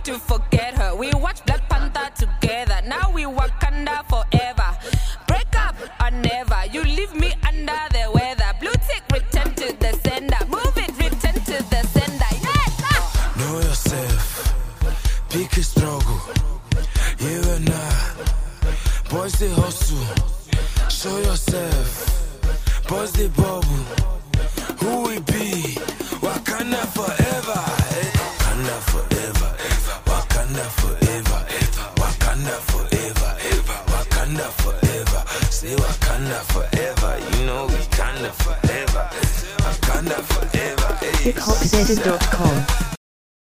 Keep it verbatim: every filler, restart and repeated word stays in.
to forget her. We watched Black Panther together. Now we Wakanda forever. Break up or never. You leave me under the weather. Blue tick, return to the sender. Move it, return to the sender. Yes! Ah! Know yourself. Pick a struggle. You and I. Boys they hustle. Show yourself. Boys they bubble. Who we be? Wakanda forever. Wakanda forever. Wakanda forever. Wakanda forever. Wakanda forever. Say Wakanda forever. You know Wakanda forever. Wakanda forever. hip hop zedda dot com